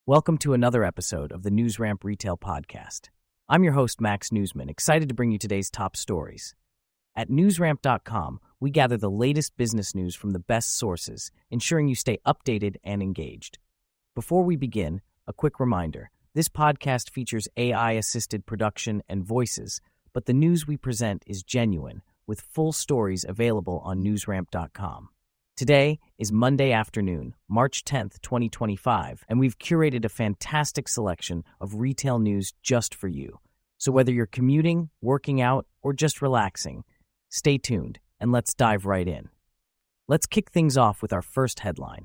Welcome to another episode of the NewsRamp Retail Podcast. I'm your host, Max Newsman, excited to bring you today's top stories. At newsramp.com, we gather the latest business news from the best sources, ensuring you stay updated and engaged. Before we begin, a quick reminder. This podcast features AI-assisted production and voices, but the news we present is genuine, with full stories available on newsramp.com. Today is Monday afternoon, March 10th, 2025, and we've curated a fantastic selection of retail news just for you. So whether you're commuting, working out, or just relaxing, stay tuned and let's dive right in. Let's kick things off with our first headline.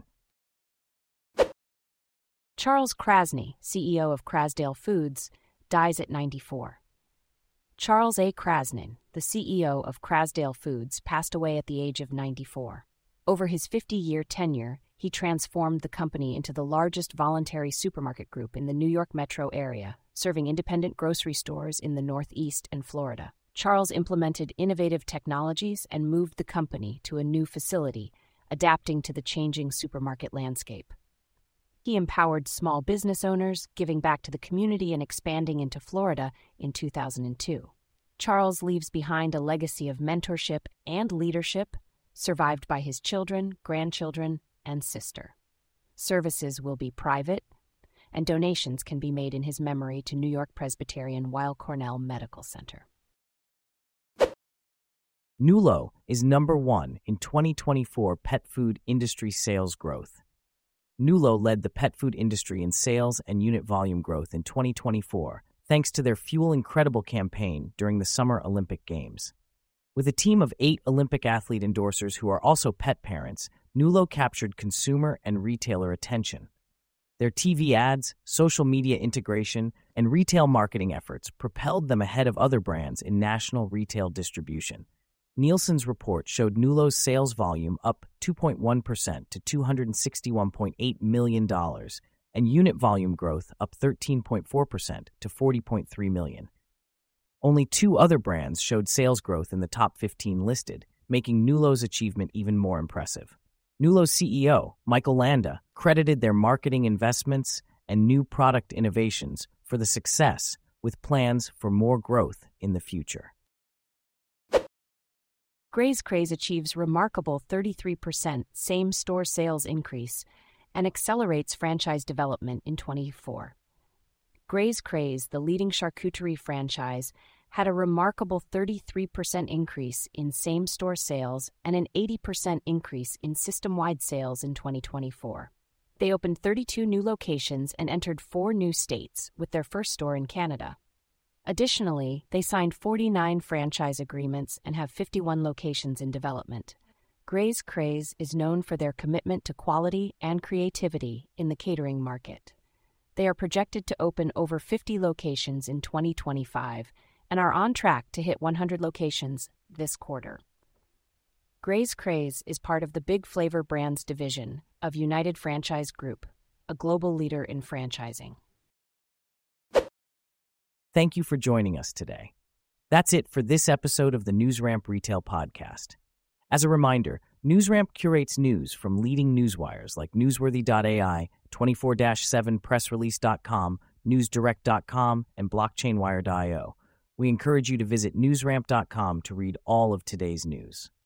Charles Krasny, CEO of Krasdale Foods, dies at 94. Charles A. Krasnin, the CEO of Krasdale Foods, passed away at the age of 94. Over his 50-year tenure, he transformed the company into the largest voluntary supermarket group in the New York metro area, serving independent grocery stores in the Northeast and Florida. Charles implemented innovative technologies and moved the company to a new facility, adapting to the changing supermarket landscape. He empowered small business owners, giving back to the community and expanding into Florida in 2002. Charles leaves behind a legacy of mentorship and leadership, survived by his children, grandchildren, and sister. Services will be private, and donations can be made in his memory to New York Presbyterian Weill Cornell Medical Center. Nulo is number one in 2024 pet food industry sales growth. Nulo led the pet food industry in sales and unit volume growth in 2024, thanks to their Fuel Incredible campaign during the Summer Olympic Games. With a team of 8 Olympic athlete endorsers who are also pet parents, Nulo captured consumer and retailer attention. Their TV ads, social media integration, and retail marketing efforts propelled them ahead of other brands in national retail distribution. Nielsen's report showed Nulo's sales volume up 2.1% to $261.8 million, and unit volume growth up 13.4% to 40.3 million. Only 2 other brands showed sales growth in the top 15 listed, making Nulo's achievement even more impressive. Nulo's CEO, Michael Landa, credited their marketing investments and new product innovations for the success, with plans for more growth in the future. Graze Craze achieves remarkable 33% same-store sales increase and accelerates franchise development in 2024. Graze Craze, the leading charcuterie franchise, had a remarkable 33% increase in same-store sales and an 80% increase in system-wide sales in 2024. They opened 32 new locations and entered 4 new states, with their first store in Canada. Additionally, they signed 49 franchise agreements and have 51 locations in development. Graze Craze is known for their commitment to quality and creativity in the catering market. They are projected to open over 50 locations in 2025 and are on track to hit 100 locations this quarter. Graze Craze is part of the Big Flavor Brands division of United Franchise Group, a global leader in franchising. Thank you for joining us today. That's it for this episode of the NewsRamp Retail Podcast. As a reminder, NewsRamp curates news from leading newswires like Newsworthy.ai, 24/7pressrelease.com, NewsDirect.com, and BlockchainWire.io. We encourage you to visit newsramp.com to read all of today's news.